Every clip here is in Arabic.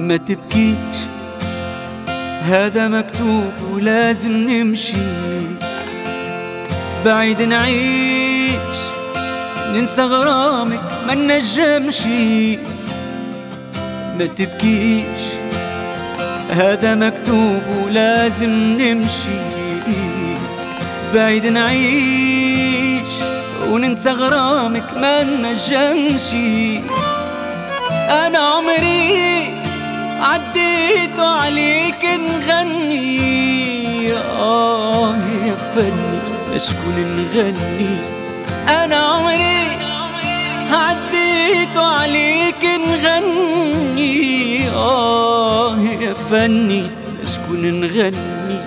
ما تبكيش، هذا مكتوب ولازم نمشي. بعيد نعيش ننسى غرامك ما ننجمشي. ما تبكيش، هذا مكتوب ولازم نمشي. بعيد نعيش وننسى غرامك ما ننجمشي. أنا عمري عديت وعليك نغني، يا فني لشكون نغني. أنا عمري عديت وعليك نغني، يا فني لشكون نغني.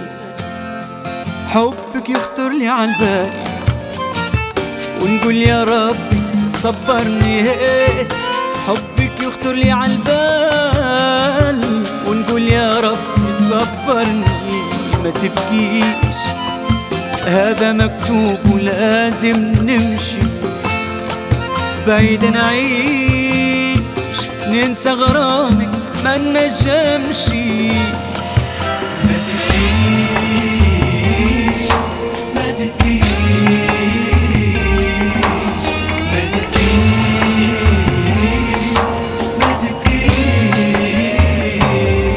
حبك يخطر لي عالبال ونقول يا ربي صبرني. حبك يخطر لي عالبال ونقول يا ربي صبرني. ما تبكيش، هذا مكتوب ولازم نمشي. بعيد نعيش ننسى غرامك ما ننجمشي. ما تبكيش، ما تبكيش، ما تبكيش، ما تبكيش.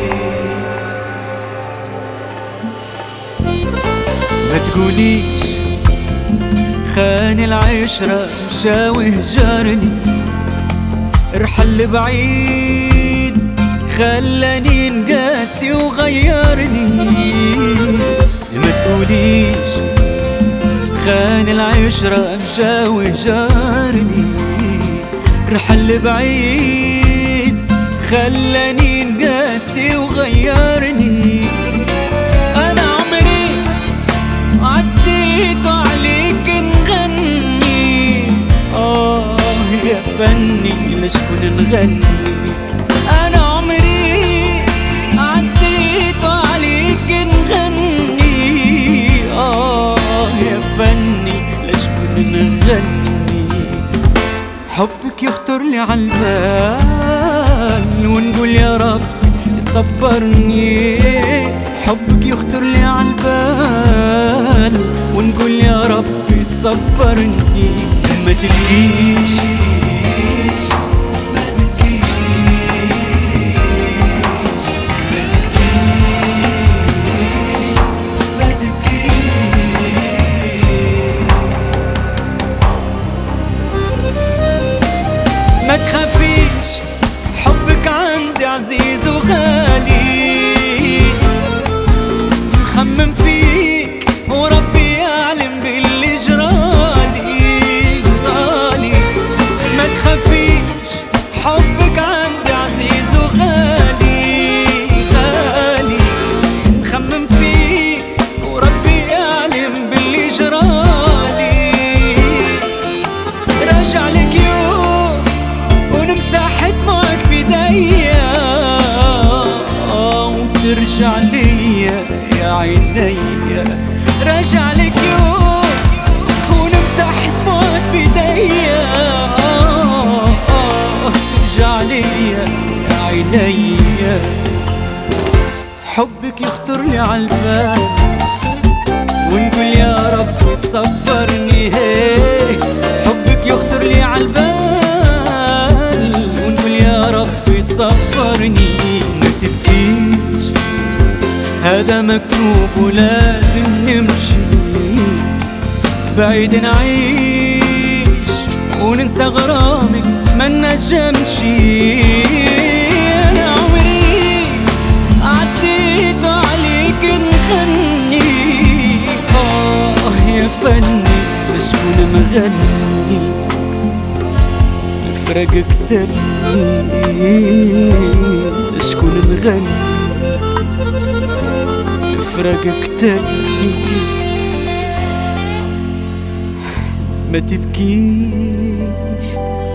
ما تقوليش خان العشرة مشى وهجرني. رحل بعيد خلاني نقاسي وغيرني. ما تقوليش خان العشرة مشى وهجرني. رحل بعيد خلاني نقاسي وغيرني. أنا عمري عديت عليك نغني، يا فني لشكون نغني. أنا عمري عديت عليك نغني، يا فني لشكون نغني. حبك يخطر لي عالبال ونقول يا رب صبرني. حبك يخطر لي عالبال ونقول يا رب صبرني. ما تبكيش، ما تبكيش، ما تبكيش. ما تخافيش، حبك عندي عزيز وغالي. نخمم فيك وربي يعلم باللي جرالي. ما تخافيش، حبك عندي عزيز وغالي غالي. نخمم فيك وربي يعلم باللي جرالي. راجع لك يوم ونمسح دموعك بيديا، وترجع ليا يا عينيا. راجع لك يوم ونمسح دموعك بيديا، ترجع ليا يا عينيا. حبك يخطر لي عالبال ونقول يا رب صبرني. حبك يخطر لي عالبال ونقول يا رب صبرني. ما تبكيش، هذا مكتوب ولازم نمشي. بعيد نعيش وننسى غرامك ما ننجمشي. أنا عمري عديت عليك نغني، يا فني لشكون مغني. الفراق قتلني، لشكون نغني. الفراق قتلني. ما تبكيش.